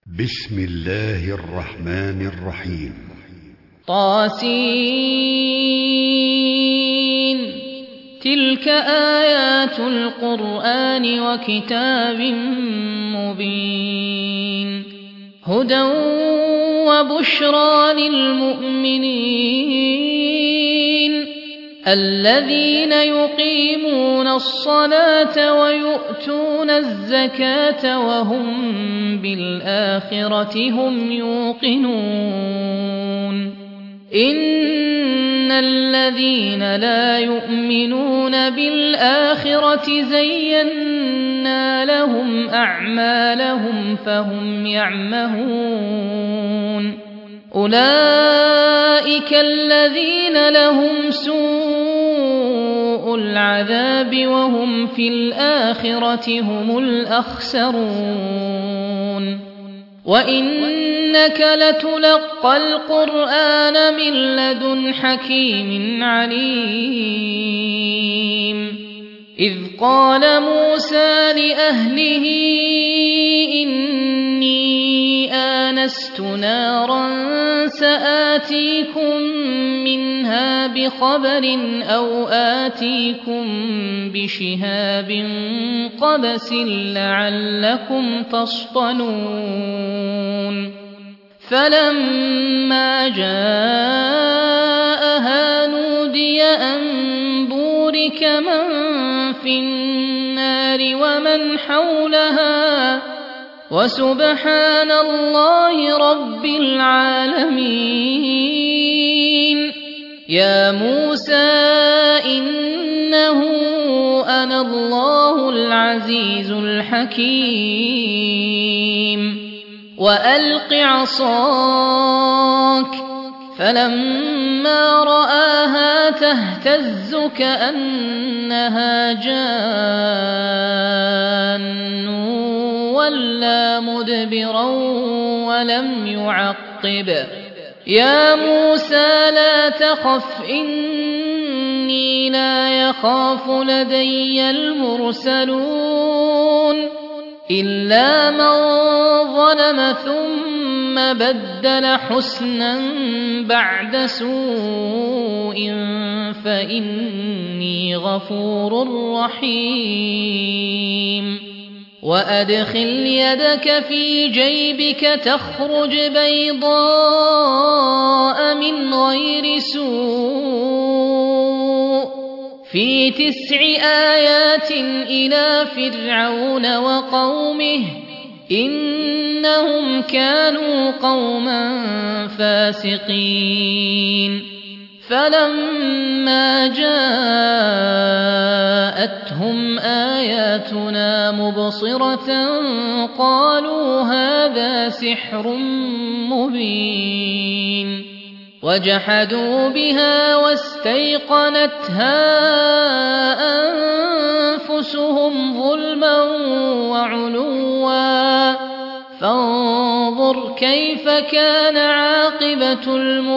بسم الله الرحمن الرحيم. طاسين. تلك آيات القرآن وكتاب مبين، هدى وبشرى للمؤمنين الذين يقيمون الصلاة ويؤتون الزكاة وهم بالآخرة هم يوقنون. إن الذين لا يؤمنون بالآخرة زينا لهم أعمالهم فهم يعمهون. أولئك الذين لهم سوء العذاب وهم في الآخرة هم الأخسرون. وإنك لتلقى القرآن من لدن حكيم عليم. إذ قال موسى لأهله إني آنست نارا سآتيكم منها بخبر أو آتيكم بشهاب قبس لعلكم تصطلون. فلما جاءها نودي أن بورك من في النار ومن حولها وسبحان الله رب العالمين. يا موسى إنه أنا الله العزيز الحكيم. وألق عصاك. فلما رآها تهتز كأنها جان ولا مدبرا ولم يعقب. يا موسى لا تخف إني لا يخاف لدي المرسلون إلا من ظلم ثم بدل حسنا بعد سوء فإني غفور رحيم. وأدخل يدك في جيبك تخرج بيضاء من غير سوء في 9 آيات إلى فرعون وقومه إنهم كانوا قوما فاسقين. فلما جاءتهم آياتنا مبصرة قالوا هذا سحر مبين. وجحدوا بها واستيقنتها أنفسهم ظلما وعلوا فانظر كيف كان عاقبة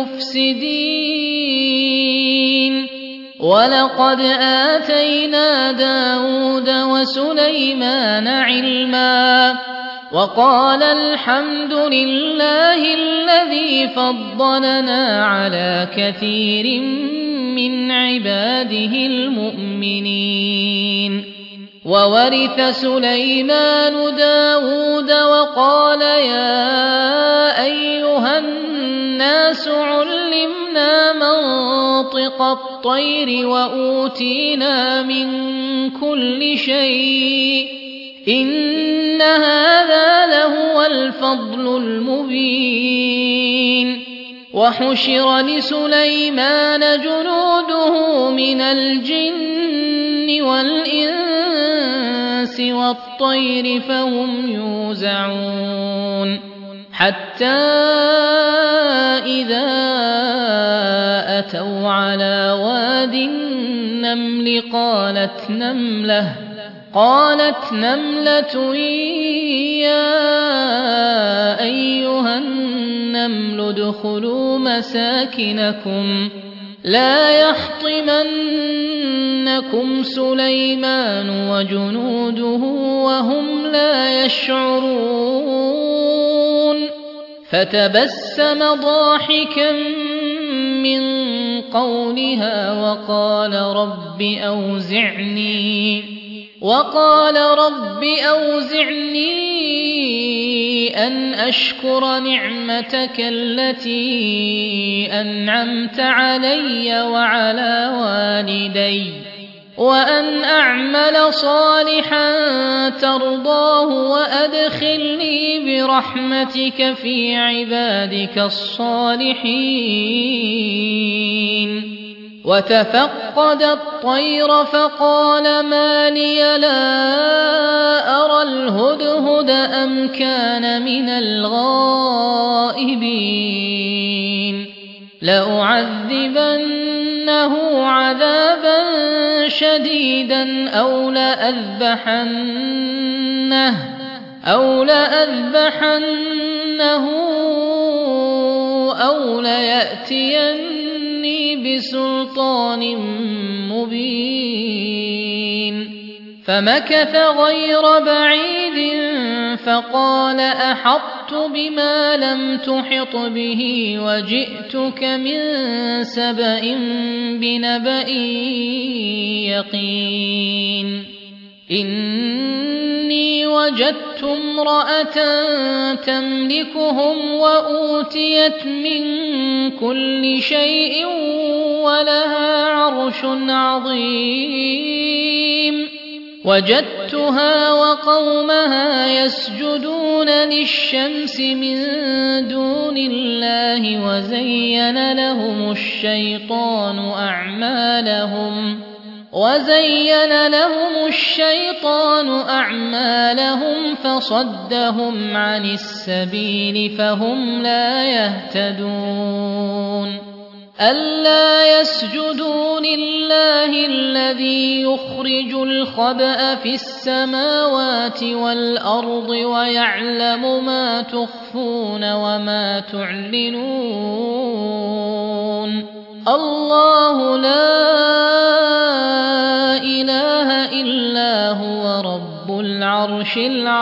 المفسدين. ولقد آتينا داود وسليمان علما وقال الحمد لله الذي فضلنا على كثير من عباده المؤمنين. وورث سليمان داود وقال يا أيها الناس علمنا منطق الطير وأوتينا من كل شيء إن هذا لهو الفضل المبين. وحشر لسليمان جنوده من الجن والإنس والطير فهم يوزعون حتى إذا أتوا على واد النمل قالت نملة يا أيها النمل ادخلوا مساكنكم لا يحطمنكم سليمان وجنوده وهم لا يشعرون. فتبسم ضاحكا من قولها وقال رب أوزعني أن أشكر نعمتك التي أنعمت علي وعلى والدي وأن أعمل صالحا ترضاه وأدخلني برحمتك في عبادك الصالحين وتفقد الطير فقال ما لي لا أرى الهدهد أم كان من الغائبين لأعذبنه عذابا شديدا أو لأذبحنه أو ليأتيني بسلطان مبين فمكث غير بعيد فقال أحطت بما لم تحط به وجئتك من سبأ بنبأ يقين إني وجدت امرأة تملكهم وأوتيت من كل شيء ولها عرش عظيم وجدتها وقومها يسجدون للشمس من دون الله وزين لهم الشيطان أعمالهم فصدهم عن السبيل فهم لا يهتدون ألا يسجدوا لله الذي يخرج الخبأ في السماوات والأرض ويعلم ما تخفون وما تعلنون الله لا إله إلا هو رب العرش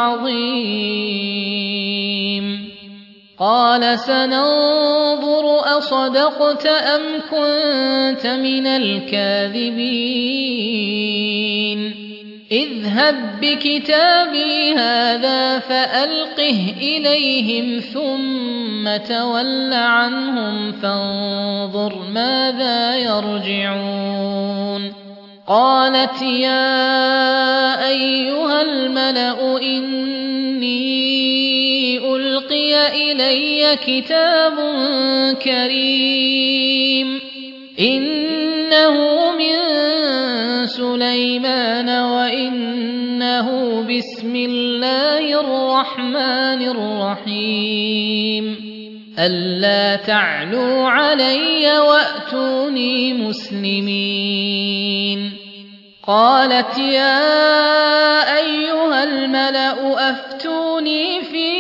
العظيم قال سننظر أصدقت أم كنت من الكاذبين اذهب بكتابي هذا فألقه إليهم ثم تول عنهم فانظر ماذا يرجعون قالت يا أيها الملأ إني ألقي إلي كتاب كريم إنه من سليمان وإنه بسم الله الرحمن الرحيم ألا تعلوا علي وأتوني مسلمين قالت يا أيها الملأ أفتوني في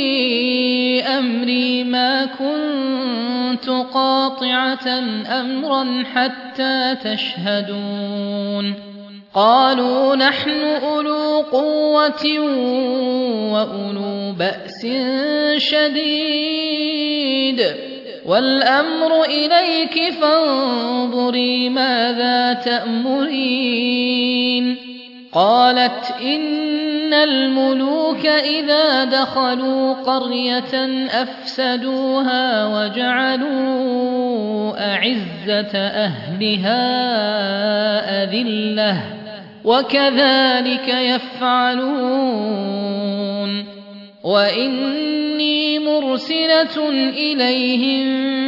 أمري ما كنت قاطعة أمرا حتى تشهدون قالوا نحن أولو قوة وأولو بأس شديد والأمر إليك فانظري ماذا تأمرين قالت إن الملوك إذا دخلوا قرية أفسدوها وجعلوا أعزة أهلها أذلة وكذلك يفعلون وإني مرسلة إليهم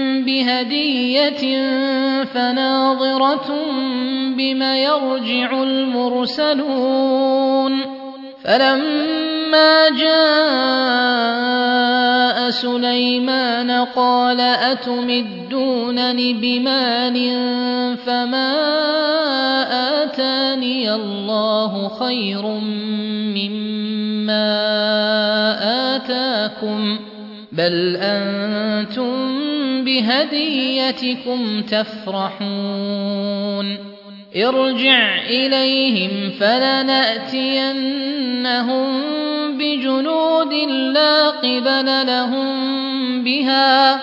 بهدية فناظرة بما يرجع المرسلون فلما جاء سليمان قال أتمدونني بمال فما آتاني الله خير مما آتاكم بل أنتم بهديتكم تفرحون ارجع إليهم فلنأتينهم بجنود لا قبل لهم بها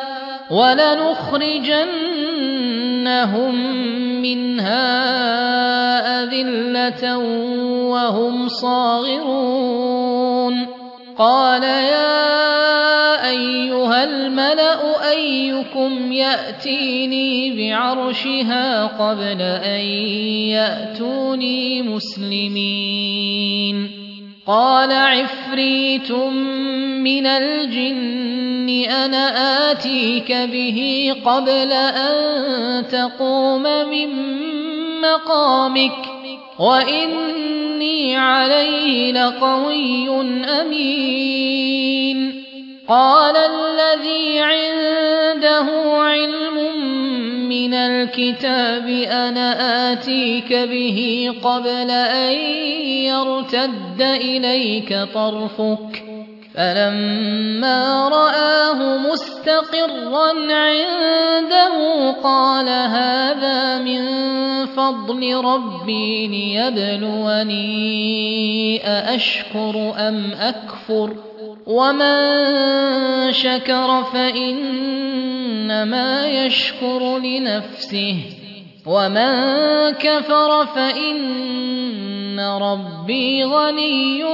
ولنخرجنهم منها أذلة وهم صاغرون قال يا أيها الملأ أيكم يأتيني بعرشها قبل أن يأتوني مسلمين قال عفريت من الجن أنا آتيك به قبل أن تقوم من مقامك وإني عليه لقوي أمين قال الذي عنده علم من الكتاب أنا آتيك به قبل أن يرتد إليك طرفك فلما رآه مستقرا عنده قال هذا من فضل ربي ليبلوني أأشكر أم أكفر ومن شكر فإنما يشكر لنفسه ومن كفر فإن ربي غني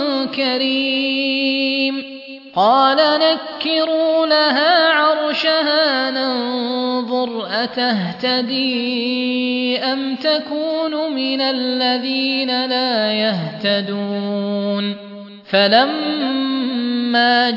كريم قال نكروا لها عرشها ننظر أتهتدي أم تكون من الذين لا يهتدون فلما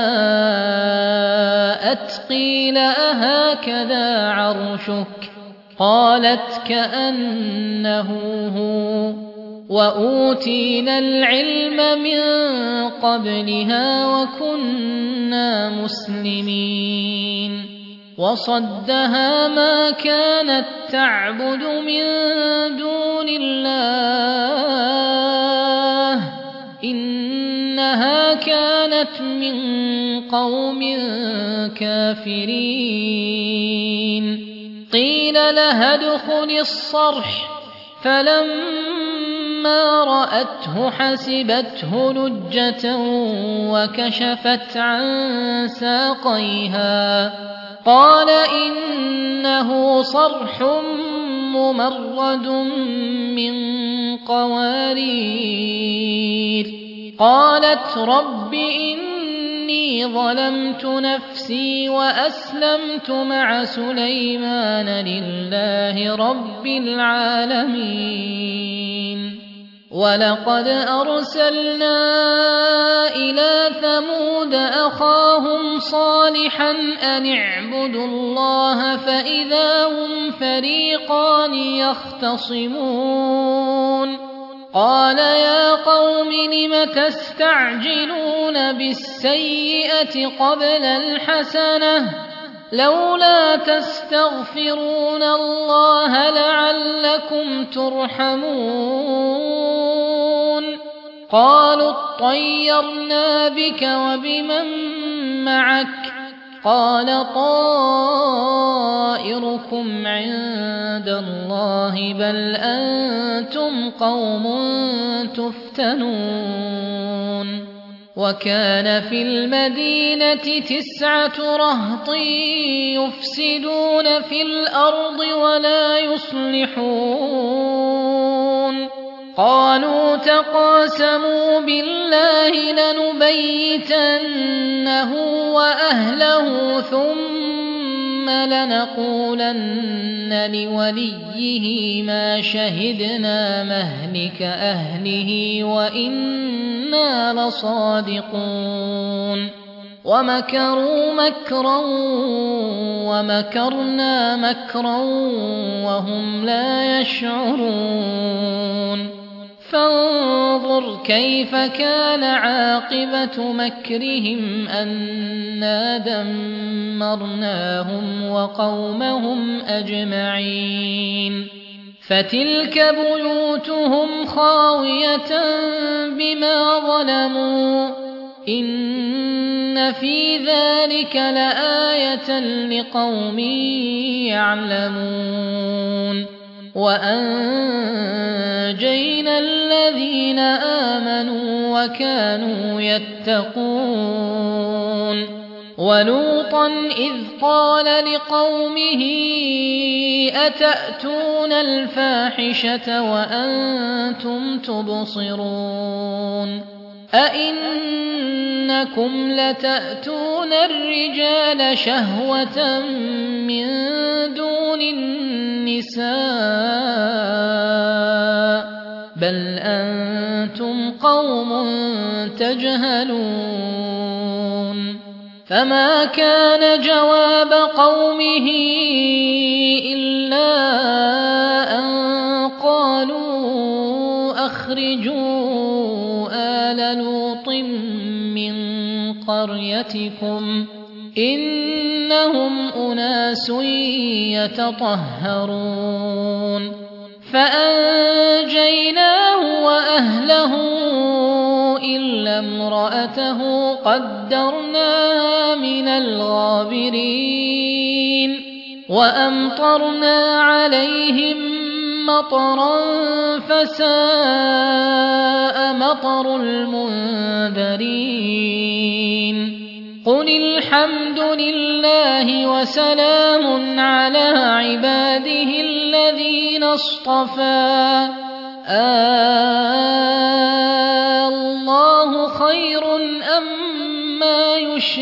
جاءت قيل أهكذا عرشك قالت كأنه هو وأوتينا العلم من قبلها وكنا مسلمين وصدها ما كانت تعبد من دون الله إنها كانت من قوم كافرين قيل لها ادخل الصرح فلما رأته حسبته لجة وكشفت عن ساقيها قال إنه صرح ممرد من قوارير قالت رب إني ظلمت نفسي وأسلمت مع سليمان لله رب العالمين ولقد أرسلنا إلى ثمود أخاهم صالحا أن اعبدوا الله فإذا هم فريقان يختصمون قال يا قوم لم تستعجلون بالسيئة قبل الحسنة لولا تستغفرون الله لعلكم ترحمون قالوا اطيرنا بك وبمن معك قال طائركم عند الله بل أنتم قوم تفتنون وكان في المدينة 9 رهط يفسدون في الأرض ولا يصلحون قالوا تقاسموا بالله لنبيتنه وأهله ثم لنقولن لوليه ما شهدنا مهلك أهله وإنا لصادقون ومكروا مكرا ومكرنا مكرا وهم لا يشعرون فانظر كيف كان عاقبة مكرهم أنا دمرناهم وقومهم أجمعين فتلك بيوتهم خاوية بما ظلموا إن في ذلك لآية لقوم يعلمون وأنجينا الذين آمنوا وكانوا يتقون ولوطا إذ قال لقومه أتأتون الفاحشة وأنتم تبصرون أئنكم لتأتون الرجال شهوة من دون النساء بل أنتم قوم تجهلون فما كان جواب قومه إلا أن قالوا أخرجوا آل لوط من قريتكم إنهم أناس يتطهرون فأنجيناه وأهله إلا امرأته قدرناها من الغابرين وأمطرنا عليهم مطرا فساء مطر المنذرين قل الحمد لله وسلام على عباده الذين اصطفى الله خير أما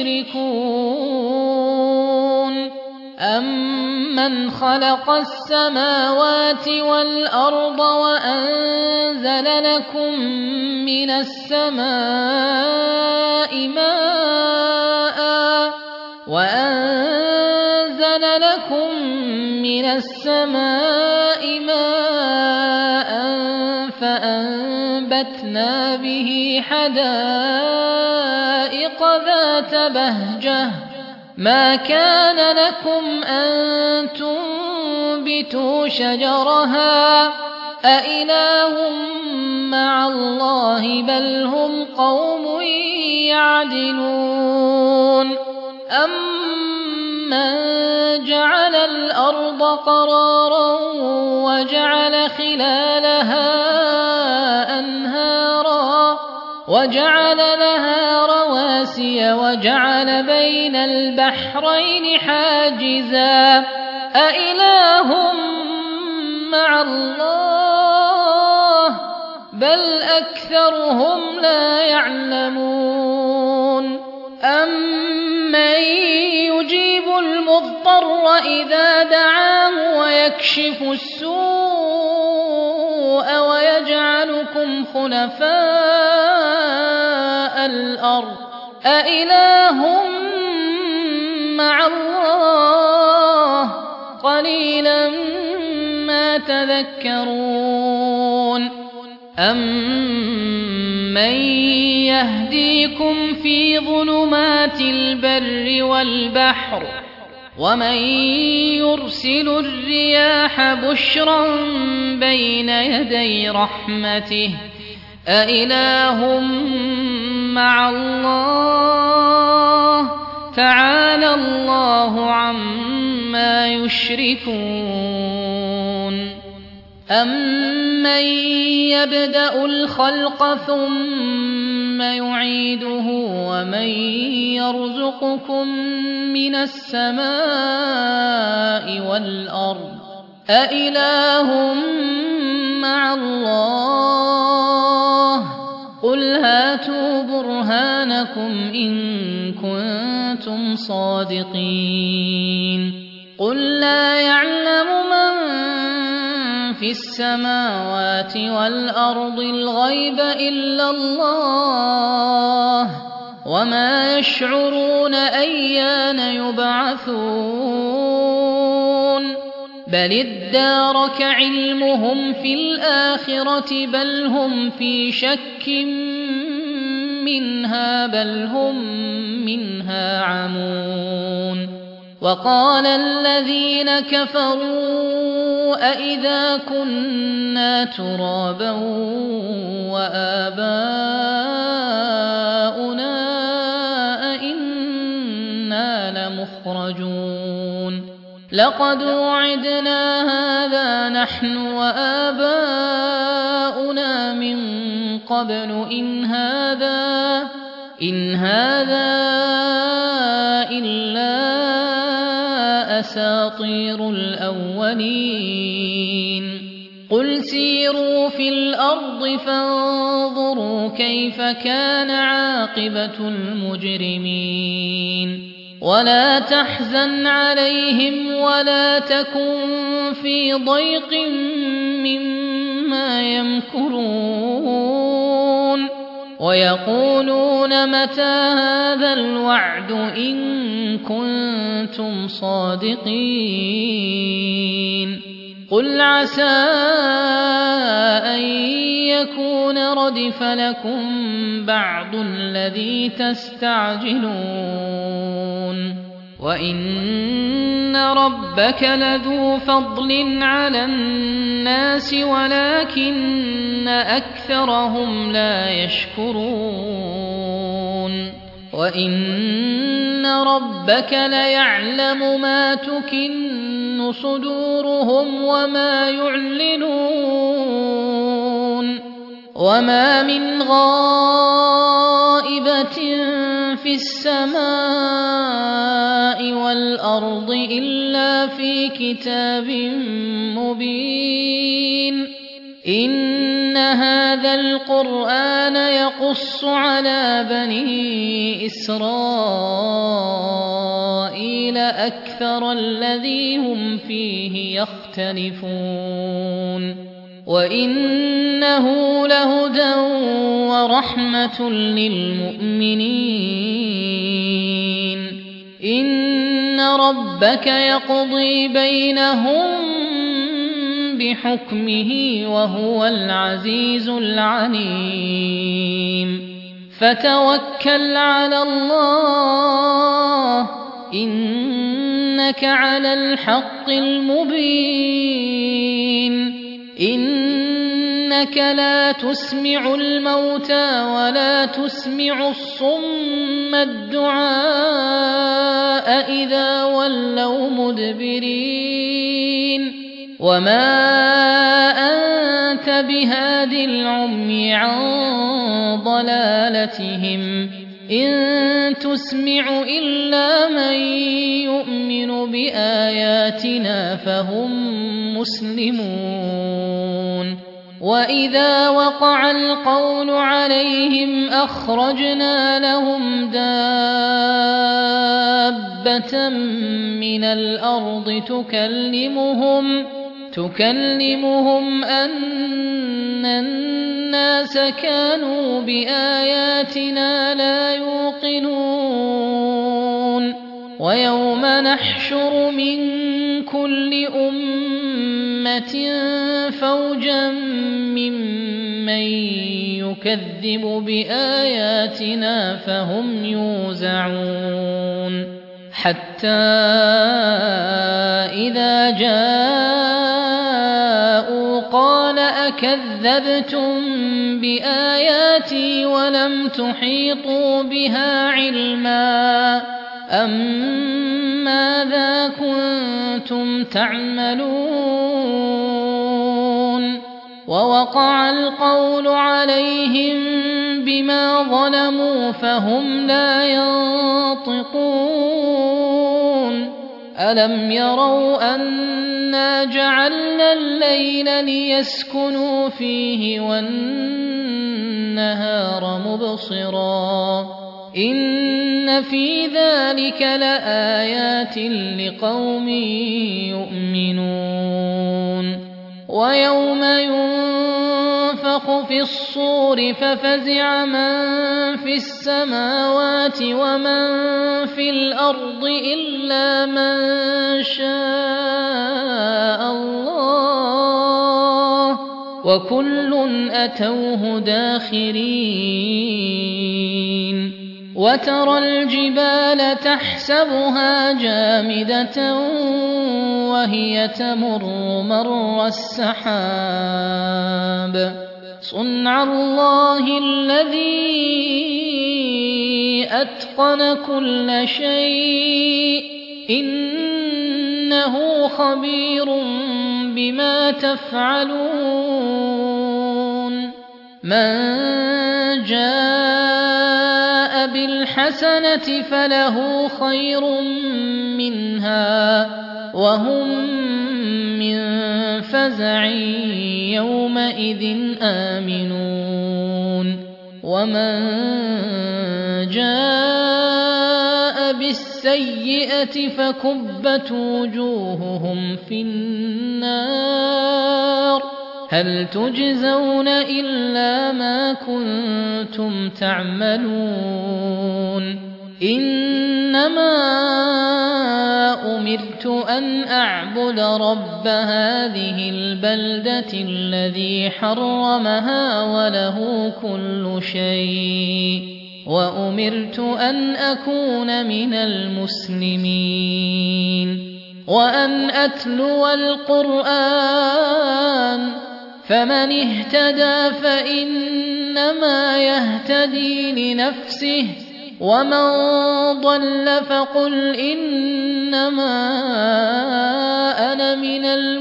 يشركون أمن خلق السماوات والأرض وأنزل لكم من السماء ماء فأنبتنا به حدائق ذات بهجة ما كان لكم أن تنبتوا شجرها أإله مع الله بل هم قوم يعدلون أمن جعل الأرض قرارا وجعل خلالها أنهارا وجعل لها رواسي وجعل بين البحرين حاجزا أإله مع الله بل أكثرهم لا يعلمون أمن يجيب المضطر إذا دعاه ويكشف السوء ويجعلكم خلفاء الأرض أإله مع الله قليلا ما تذكرون أمن يهديكم في ظلمات البر والبحر ومن يرسل الرياح بشرا بين يدي رحمته أإله مع الله تعالى الله عما يشركون أمن يبدأ الخلق ثم يعيده ومن يرزقكم من السماء والأرض أإله مع الله قل هاتوا برهانكم إن كنتم صادقين قل لا يعلم من في السماوات والأرض الغيب إلا الله وما يشعرون أيان يبعثون بل ادارك علمهم في الآخرة بل هم في شك منها بل هم منها عمون وقال الذين كفروا أئذا كنا ترابا وآباؤنا أئنا لمخرجون لقد وعدنا هذا نحن وآباؤنا من قبل إن هذا إلا أساطير الأولين قل سيروا في الأرض فانظروا كيف كان عاقبة المجرمين ولا تحزن عليهم ولا تكن في ضيق مما يمكرون ويقولون متى هذا الوعد إن كنتم صادقين قل عسى أن يكون ردف لكم بعض الذي تستعجلون وإن ربك لذو فضل على الناس ولكن أكثرهم لا يشكرون وإن ربك ليعلم ما تكن صدورهم وما يعلنون وما من غائبة في السماء والأرض إلا في كتاب مبين إن هذا القرآن يقص على بني إسرائيل أكثر الذي هم فيه يختلفون وإنه لهدى ورحمة للمؤمنين إن ربك يقضي بينهم بحكمه وهو العزيز العليم فتوكل على الله إنك على الحق المبين إنك لا تسمع الموتى ولا تسمع الصم الدعاء إذا ولوا مدبرين وما أنت بهاد العمي عن ضلالتهم إن تسمع إلا من يؤمن بآياتنا فهم مسلمون وإذا وقع القول عليهم أخرجنا لهم دابة من الأرض تكلمهم أن الناس كانوا بآياتنا لا يوقنون ويوم نحشر من كل أمة فوجا ممن يكذب بآياتنا فهم يوزعون حتى إذا جاءوا قال أكذبتم بآياتي ولم تحيطوا بها علما أم ماذا كنتم تعملون ووقع القول عليهم بما ظلموا فهم لا ينطقون ألم يروا أنا جعلنا الليل ليسكنوا فيه والنهار مبصرا إن في ذلك لآيات لقوم يؤمنون ويوم ينفخ في الصور ففزع من في السماوات ومن في الأرض إلا من شاء الله وكل أتوه داخرين وترى الجبال تحسبها جامدة وهي تمر مر السحاب صنع الله الذي أتقن كل شيء إنه إنه خبير بما تفعلون من جاء بالحسنة فله خير منها وهم من فزع يومئذ آمنون ومن جاء بالسيئة فكبت وجوههم في النار هل تجزون إلا ما كنتم تعملون إنما أمرت أن أعبد رب هذه البلدة الذي حرمها وله كل شيء وأمرت أن أكون من المسلمين وأن أتلو القرآن فمن اهتدى فإنما يهتدي لنفسه ومن ضل فقل إنما أنا من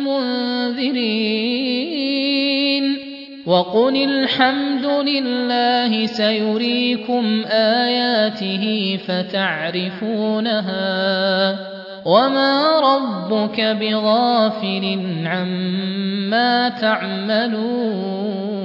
المنذرين وقل الحمد لله سيريكم آياته فتعرفونها وما ربك بغافل عما تعملون